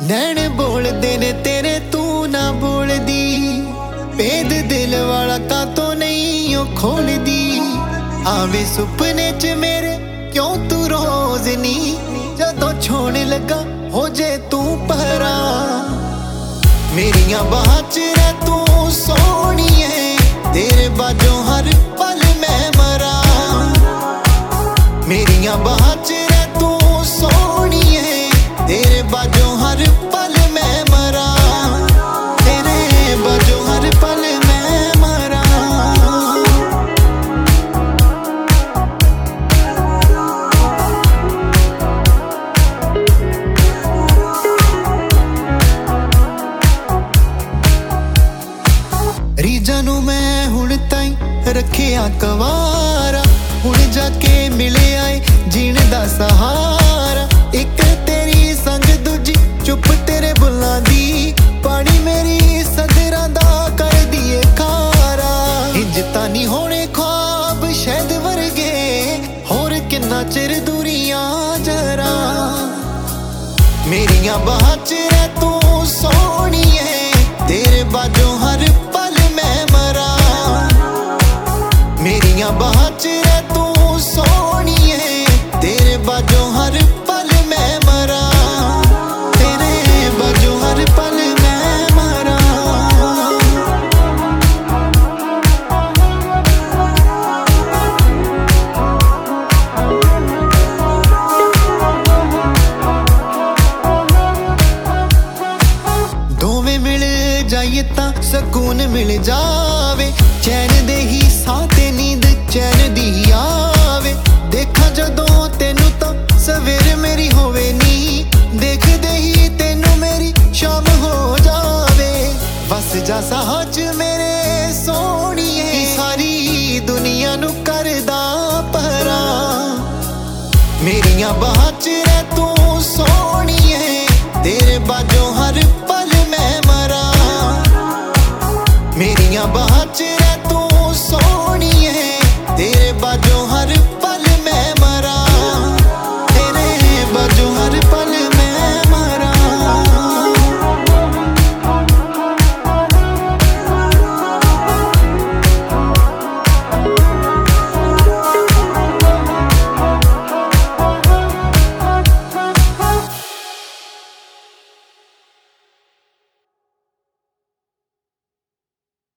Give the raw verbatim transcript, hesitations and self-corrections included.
नैन बोलदे ने तेरे तू ना बोलदी, भेद दिल वाला का तो नहीं ओ खोलदी। आवे सुपने च मेरे क्यों तू रोज नी, जदों छोड़ लगा हो जे तू पहरा। मेरियां बाहां च रह तू सोहणीए, तेरे बाजों हर पल मैं मरा। मेरियां बाहां च रह तू सोहणीए, तेरे बाजों हर पल मैं मरा। तेरे बाजों हर पल मैं मरा। रीजा नू मैं हुण ताईं रखिया कवारा, हुण जाके मिले आए जीण दा सहारा। एक तेरी संग दूजी चुप तेरे बुल्लां दी, पानी मेरी सदरां दा कर दिए खारा। इंज तां नी होणे ख्वाब शहद वर्गे, होर किन्ना चिर दूरियां जरा। मेरियां बाहां च रह तू सोहणीए, तेरे बाजों हर पल मैं मरा। मेरियां बाहां च रह तू सोहणीए, तेरे बाजों हर पल मैं मरा। तेरे बाजों हर पल मैं मरा। दोवें मिल जाइए तां सकून मिल जावे, चैन दे ही साथे नींद चैन दी आवे। देखा जदों तेनू तां सवेर मेरी होवे नी, देखदे ही तेनू मेरी शाम हो जावे। बस जा साह च मेरे सोहणीए, सारी दुनिया नू करदा पहरा। मेरियां बाहां च रह